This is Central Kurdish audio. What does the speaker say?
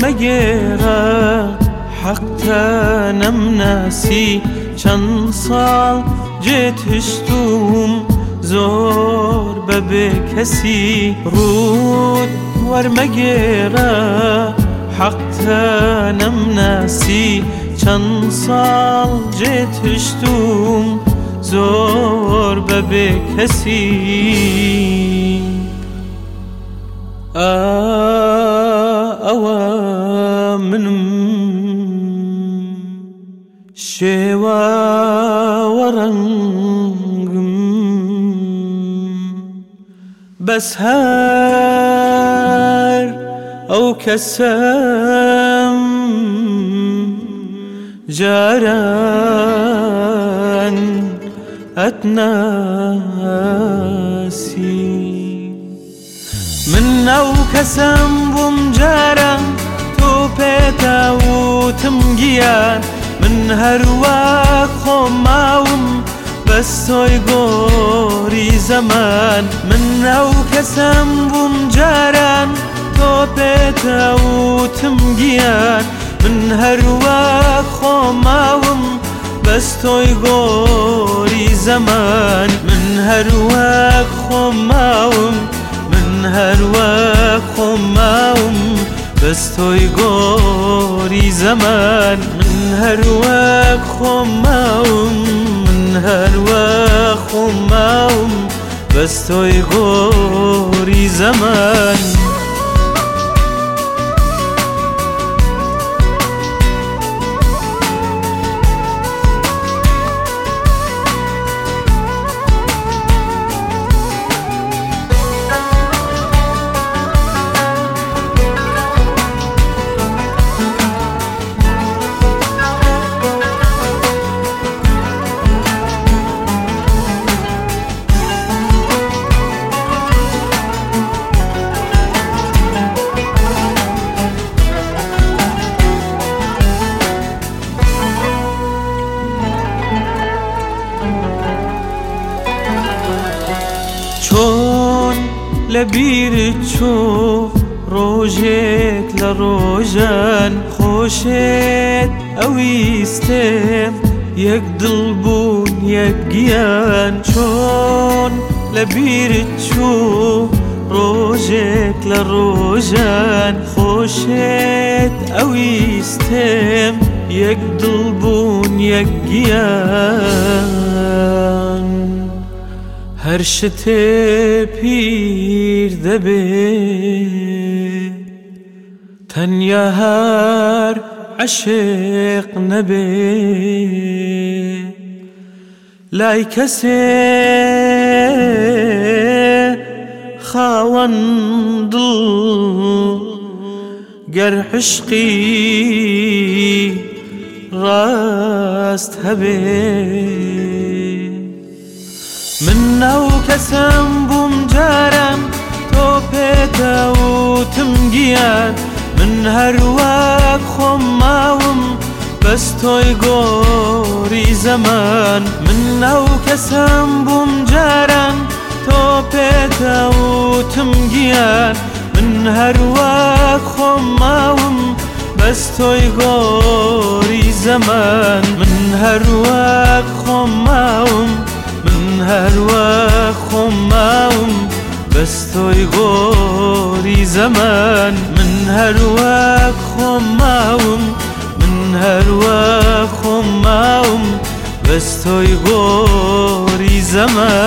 وەرمەگێرە حەقتە نەمناسی چەند ساڵ جێت هشتوم زۆر بەبێ کەسی ڕوود وەرمەگێرە حەقتە نەمناسی چەند ساڵ جێت هشتوم زۆر بەبێ کەسی ئەوە منم شێوە وەڕەنگم بەس هەر ئەو کەسەم جاران ئەتناسی من ئەو کەسەم بووم جاران تۆ پێداوتم گیان من هەروەک خۆم ماوم بەس تۆی گۆری زەمان من ئەو کەسەم بووم جاران تۆ پێداوتم گیان من هەروەک خۆم ماوم بەس تۆی گۆری زەمان من هەروەک خۆم ماوم من هەروەک خۆم ماوم بەس تۆی گۆری زەمان من هەروەک خۆم ماوم من هەروەک خۆم ماوم بەس تۆی گۆری زەمان چۆن لەبیرت چۆ ڕۆژێک لە ڕۆژان خۆشێت ئەویستێم یەک دڵ بوون یەک گیان چۆن لەبیرت چۆ ڕۆژێک لە ڕۆژان خۆشێت ئەویستێم یەک دڵ بوون یەک گیان هەر شتێ پیر دەبێ تەنیا هەر عەشێق نەبێ لای کەسێ خاوەن دڵ گەر عشقی ڕاست هەبێ من ئەو کەسەم بووم جاران تۆ پێداوتم گیان من هەروەک خۆم ماوم بەس تۆی گۆری زەمان من ئەو کەسەم بووم جاران تۆ پێداوتم گیان من هەروەک خۆم ماوم بەس تۆی گۆری زەمان من هەروەک خۆم ماوم من هەروەک خۆم ماوم بەس تۆی گۆری زەمان من هەروەک خۆم ماوم من هەروەک خۆم ماوم بەس تۆی گۆری زەمان